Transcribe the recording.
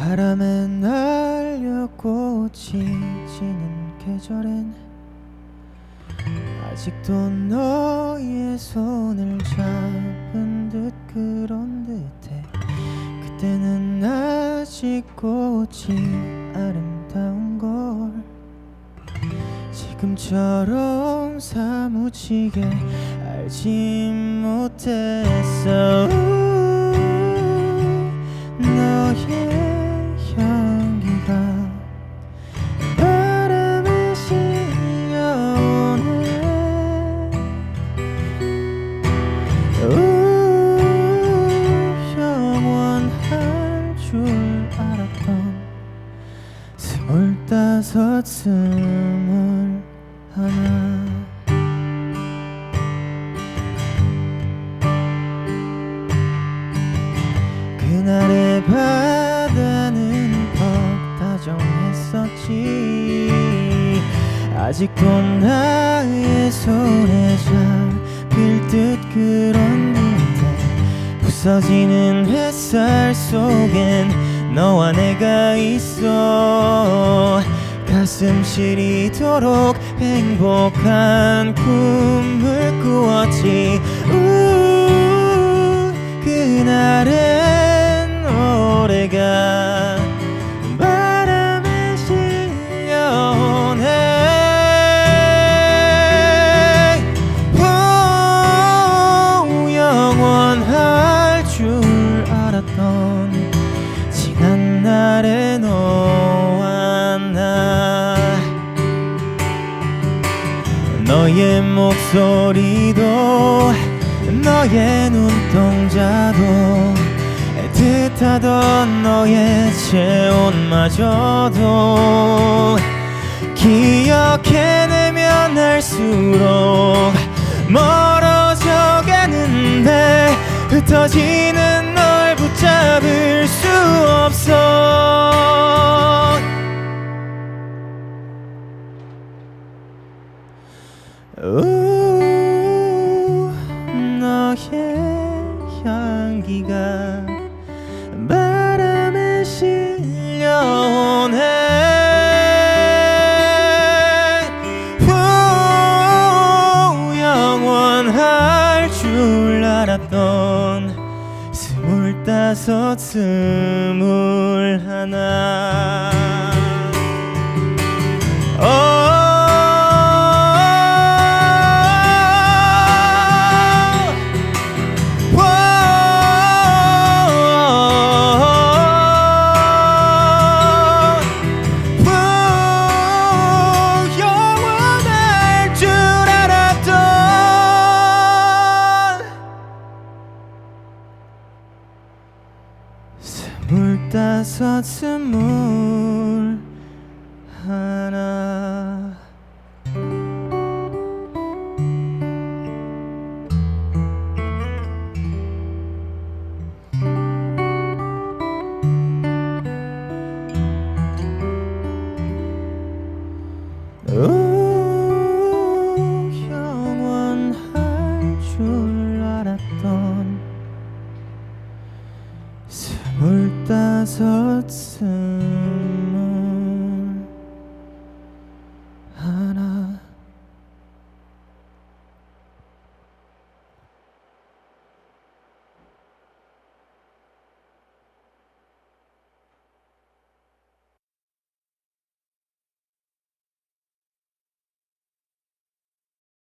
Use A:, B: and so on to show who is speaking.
A: 바람에 날려 꽃이 지는 계절엔 아직도 너의 손을 잡은 듯 그런 듯해. 그때는 아직 꽃이 아름다운 걸 지금처럼 사무치게 알지 못했어. 너의 향기가 바람에 실려오네. 영원할 줄 알았던 25, 21 그날의 바다는 퍽다정했었지. 아직도 나의 손에 잡힐 듯 그런 듯해. 부서지는 햇살 속엔 너와 내가 있어. 가슴 시리도록 행복한 꿈을 꾸었지. 그날의 노래가 바람에 실려오네. 영원할 줄 알았던 지난 날의 너와 나. 너의 목소리도 너의 눈동자도 애틋하던 너의 체온마저도 기억해내면 할수록 멀어져 가는데 흩어지는 널 붙잡을 수 없어. 너의 향기가 바람에 실려오네. 영원할 줄 알았던 25, 21 25, 21 영원할 줄 알았던 25, 21